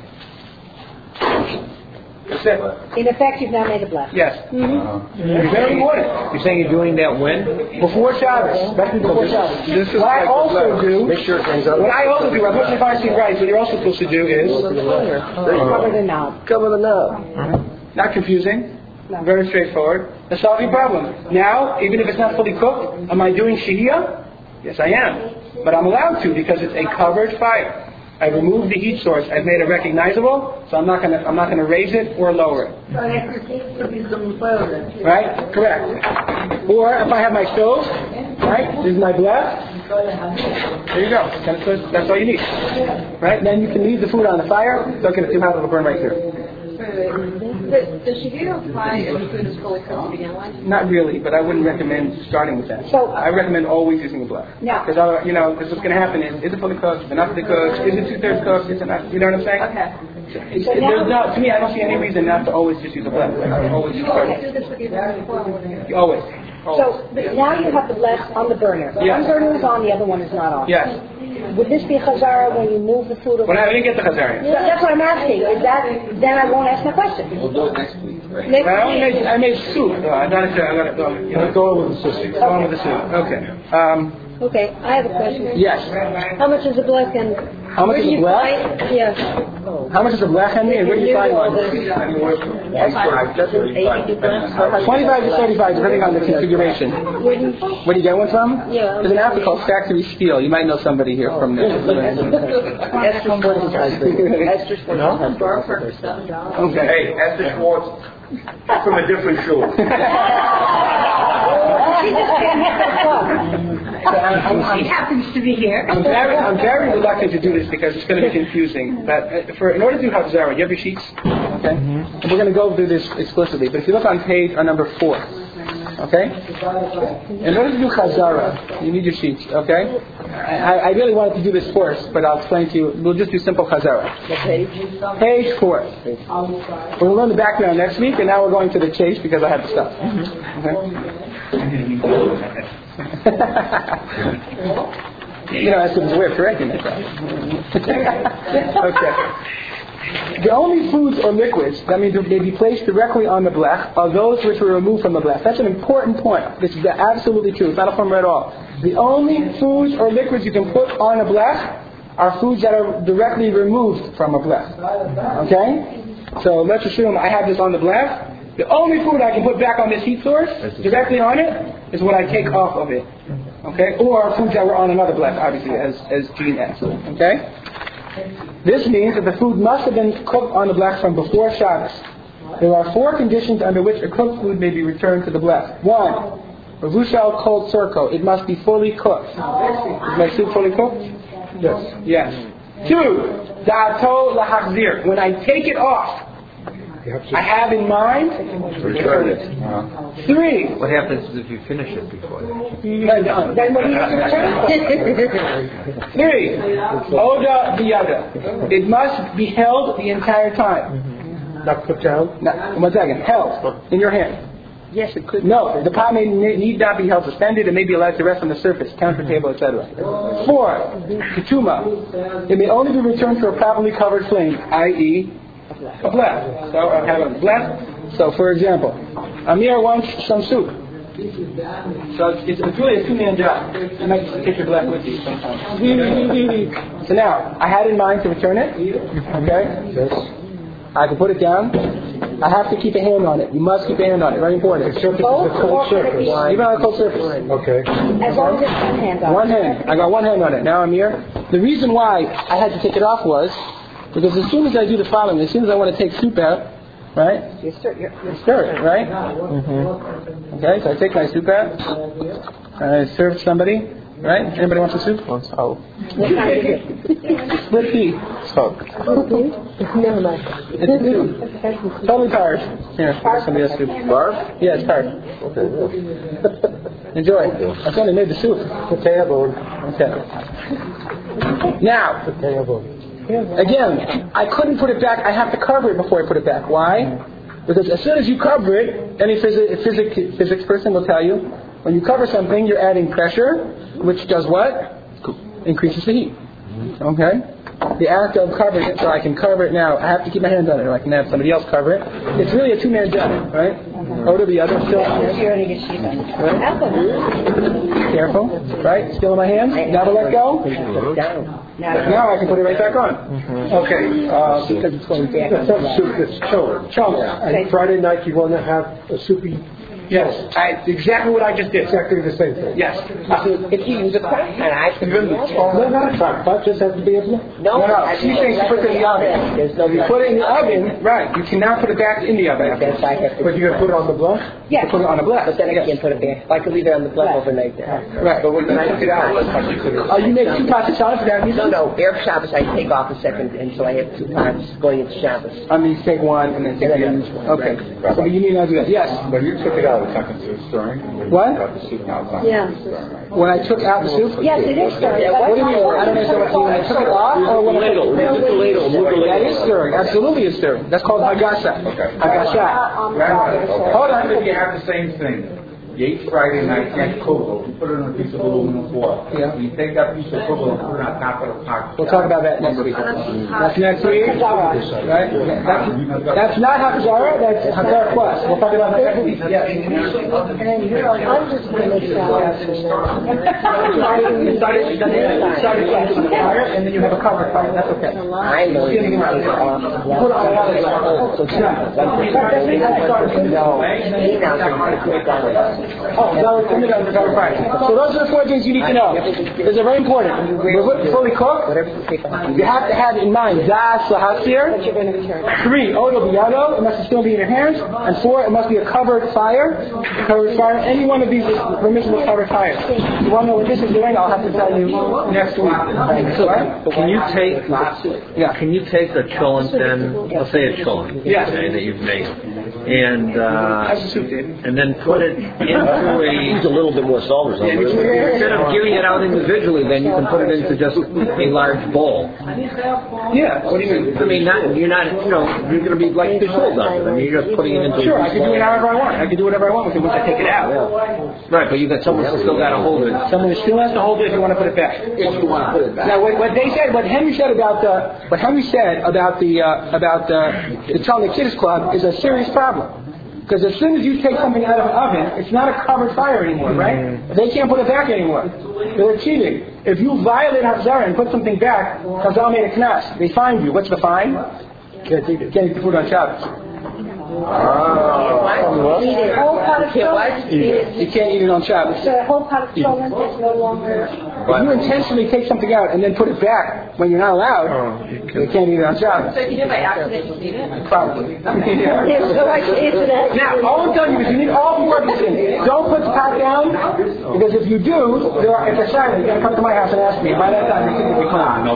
That's it. In effect, you've now made a bless. Yes. Mm-hmm. It's very important. You're saying you're doing that when? Before Shabbos. Especially before Shabbos. This is what I like also do, make sure it comes out. what I also do, I put the fire seat right, what you're also supposed to do is, Cover the knob. cover the knob. Not confusing. No. Very straightforward. That solves your problem. Now, even if it's not fully cooked, am I doing shehiyah? Yes, I am. But I'm allowed to because it's a covered fire. I removed the heat source. I've made it recognizable, so I'm not gonna I'm not gonna raise it or lower it. Right? Correct. Or if I have my stove, right? This is my blech. There you go. That's, that's all you need. Right? Then you can leave the food on the fire. It's not gonna too hot. It'll burn right through. Does the shehiyah apply if the food is fully cooked to begin with? Not really, but I wouldn't recommend starting with that. So, I recommend always using a blech. Yeah. Because you know, because what's going to happen is, is it fully cooked? Is it not fully cooked? Is it two thirds cooked? Is it not? You know what I'm saying? Okay. It's, it, there's no, to me, I don't see any reason not to always just use a blech. Like, I always use You always blech. do this with your foil. Always. so but now you have the blech on the burner. Yes. One burner is on, the other one is not on. Yes. Would this be chazara when you move the food away? Well, I didn't get the chazarian. So that's what I'm asking. Is that then I won't ask my question. We'll do it next week, right? Next Well, I week. made, I made soup. Uh, I got it. I got it. Uh, you know, go on with the soup. Go on with the soup. Okay. Um, Okay, I have a question. yes. How much is a blech and How much where is do a you blech? find- Yes. How much is a blech, Henry? And where do you find one? Anywhere from twenty-five to thirty-five, depending on how. twenty-five to thirty-five, depending on the configuration. Where do you, Where do you get one from? Yeah. There's an outfit called Factory Steel. You might know somebody here from there. Esther Esther Schwartz. Okay. Hey, Esther Schwartz, from a different show. She just can't hit the club. She happens to be here. I'm very, I'm very reluctant to do this because it's going to be confusing. But uh, for in order to do Hazara, you have your sheets, okay? And we're going to go through this explicitly. But if you look on page on number four, okay? In order to do Hazara, you need your sheets, okay? I, I really wanted to do this first, but I'll explain to you. We'll just do simple Hazara. Page four. We're going to learn the background next week, and now we're going to the chase because I have the stuff. Okay? You know, that's a way of correcting myself. Okay. The only foods or liquids that may be placed directly on the blech are those which were removed from the blech. That's an important point. This is absolutely true. It's not a former at all. The only foods or liquids you can put on a blech are foods that are directly removed from a blech. Okay? So let's assume I have this on the blech. The only food I can put back on this heat source, directly on it, is what I take off of it. Okay? Or foods that were on another blech, obviously, as, as Gene asked. Okay? This means that the food must have been cooked on the blech from before Shabbos. There are four conditions under which a cooked food may be returned to the blech. One, Revushal cold circo. It must be fully cooked. Is my soup fully cooked? Yes. Yes. Two, Da'ato lahachzir. When I take it off, I have in mind return it. Uh-huh. Three. What happens if you finish it before? Then what do you return? Three. Oda biyada. It must be held the entire time. Not put down? Now, one second. Held in your hand. Yes, it could. No, the pot may need not be held suspended. It may be allowed to rest on the surface, counter table, et cetera. Four. Ketuma. It may only be returned to a properly covered flame, that is, a blech. So I have a blech. So, for example, Amir wants some soup. So it's, it's really a two-man job. You might just take your blech with you sometimes. So now, I had in mind to return it. Okay? Yes. I can put it down. I have to keep a hand on it. You must keep a hand on it. Very important. The surface is a cold surface. Even on a cold surface. Okay. As long as it's one hand on One hand. I got one hand on it. Now I'm here. The reason why I had to take it off was because as soon as I do the following, as soon as I want to take soup out, right? You stir, you stir it, right? Mm-hmm. Okay, so I take my soup out. I serve somebody, right? Anybody wants a soup? What kind is it? Split pea. Smoke. Never mind. It's a soup. Totally carved. Here, somebody else soup. Carved? Yeah, it's carved. Okay. Enjoy. That's only made the soup. Potato. Okay. Now, Potato. again, I couldn't put it back. I have to cover it before I put it back. Why? Because as soon as you cover it, any phys- physics, physics person will tell you, when you cover something, you're adding pressure, which does what? Increases the heat. Okay? The act of covering it, so I can cover it now. I have to keep my hands on it, or I can have somebody else cover it. It's really a two-man job, right? Odor the other still. Alcohol. Careful, right? Still in my hands. Never let go. Now I can put it right back on. Okay. Uh, Because it's going back. That's not soup, it's chowder. Chowder. And Friday night you want to have a soupy, Yes, I, exactly what I just did. exactly the same thing. Yes. If you use a crock pot, I can No, not a crock pot, just has to be able to. No, No, no. I She's saying to put it in the oven. There's no. You put it in the oven, right? You cannot put it back in the oven. That's why I have to. But you're going to put it on the bluff? Yeah. You put it on a blast. But then I can't put it back. I could leave it on the bluff overnight there. Right. But when I took it out. Oh, you make two pots of salad for that reason? No, no. Erev Shabbos I take off a second, and so I have two pots going into Shabbos. I mean, you take one and then take the other. Okay. So you need not do that. Yes. When you took it out, it's not considered stirring. What? The soup now, it's not Yeah. considered stirring, right? When I took out the soup? Yes, it is stirring. What do you mean? I don't understand what you mean. When I took it off or when I took it? That is stirring. Absolutely is stirring. That's called hagasha. Okay. Hagasha. Right. Hold on. If you have the same thing, you eat Friday night and kugel, you put it on a piece of aluminum foil. Yeah. You take that piece of kugel and put it on top of the pot. We'll talk about that next week. That's next week. Right? That's, that's not Hakazara, that's Hakar Plus. We'll talk about that next week. Yes. I'm just going to make salad. You start it, you start it on the fire, and then you have a cover fire. That's okay. I know you can take it off. Put it on another fire. So no, he now can put it down. Oh, that was coming down the cover fire. So those are the four things you need to know. These are very important. We're fully cooked. You have to have in mind das lahasir. Three, odo biyado. It must still be in your hands. And four, it must be a covered fire. Covered fire. Any one of these is permissible covered fire. If you want to know what this is doing, I'll have to tell you next week. So, Can you take yeah. Can you take a cholent then, let's say a cholent, Yes. okay, that you've made, and uh, As a soup did. and then put it into Needs a a little bit more salt or something. instead of giving it out individually, then you can put it into just a large bowl. Yeah. What do you mean? I mean, not you're not you know you're going to be like fish bowl does it. I mean, you're just putting it into. Sure, I can do it however I want. I can do whatever I want with it once I take it out. Right, but you got someone who's still got to hold it. Someone still has to hold it if you want to put it back. If you want to put it back. Now, what, what they said, what Henry said about the, what Henry said about the uh, about the the Talmud Kiddush Club is a serious problem. Because as soon as you take something out of an oven, it's not a covered fire anymore, right? They can't put it back anymore. They're cheating. If you violate Hafzara and put something back, Chazal made a knas. They fine you. What's the fine? Can't eat it. Can't eat the food on Shabbos. Oh. Eat it. Whole pot of cholent. You can't eat it on Shabbos. So a whole pot of cholent is no longer. If you intentionally take something out and then put it back when you're not allowed, you can't eat it on Shabbos. So if you do it by accident, you eat it? Probably. Yeah. Yeah, so like, it's an Now, all I'm telling you is you need all four of these things. Don't put the pot down, because if you do, there are, if it's silent, you're going to come to my house and ask me. By that time, you're going to be calm.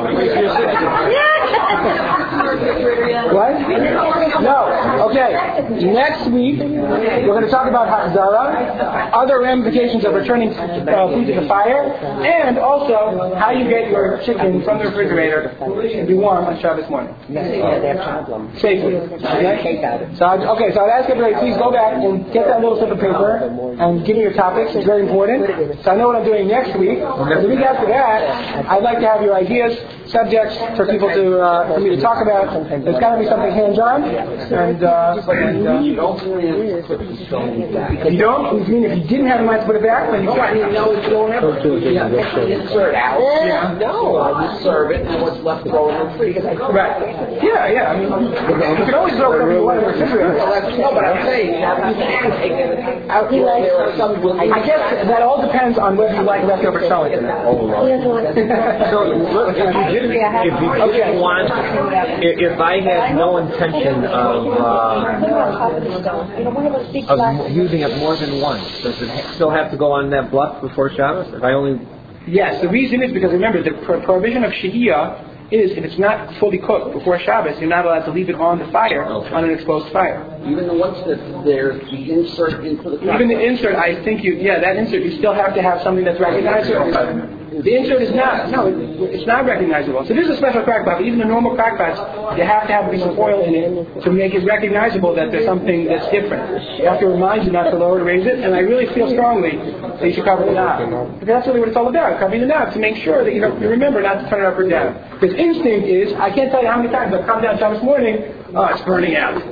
What? No. Okay. Next week, we're going to talk about Hachzara, other ramifications of returning uh, food to the fire, and also how you get your chicken from the refrigerator to be warm on Shabbos morning. Safely. Okay? So, I'd, okay, so I'd ask everybody, please go back and get that little slip of paper and give me your topics. It's very important. So I know what I'm doing next week. And the week after that, I'd like to have your ideas, subjects for people to uh, for me to talk about. There's got to be something hands-on. And, uh, and uh, you don't, if you don't, you mean if you didn't have a mind to put it back, then you can't. No, you don't have to insert out. Yeah. No, I just serve it, and what's left over in the freezer. Right. Yeah, yeah. I mean, you can always throw whatever you want in the refrigerator. No, but I'm saying, you can take it out there or something. I guess that all depends on whether you like leftover cholent or not. So, look, if you didn't, if you didn't want, if, if I had no intention of, uh, of using it more than once, does it ha- still have to go on that bluff before Shabbos? If I only... Yes, the reason is because remember, the pro- prohibition of Shehiyah is if it's not fully cooked before Shabbos, you're not allowed to leave it on the fire, okay. on an exposed fire. Even the ones that there's the insert into the crock Even the pot. insert, I think you, yeah, that insert, you still have to have something that's recognizable. The insert is not, no, it, it's not recognizable. So this is a special crack pot, but even the normal crack pots, you have to have a piece of oil in it to make it recognizable that there's something that's different. You have to remind you not to lower to raise it, and I really feel strongly that you should cover the knob. Because that's really what it's all about, covering the knob, to make sure that you, don't, you remember not to turn it up or down. Because instinct is, I can't tell you how many times I've come down Shabbos morning, oh, it's burning out.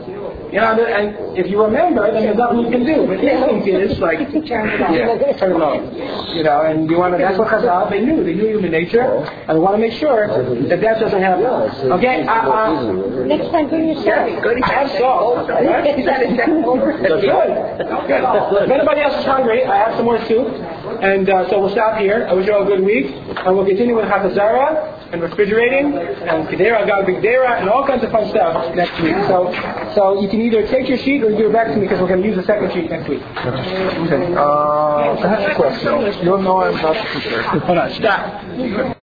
You know, and if you remember, then there's nothing you can do. But instinct is like, yeah, turn it on. You know, and you want to, that's what Chazal, they knew. They knew human nature, and they want to make sure that that doesn't happen. Okay? Uh, uh, Next time, bring your salt. Good. I have salt. Right? Good. Good. If anybody else is hungry, I have some more soup. And uh, so we'll stop here. I wish you all a good week. And we'll continue with Hafazara and refrigerating and Kedera, Garbig Dera, and all kinds of fun stuff next week. So so you can either take your sheet or give it back to me because we're going to use the second sheet next week. Okay. Uh, I have a question. You know I'm not a teacher. Hold on. Stop.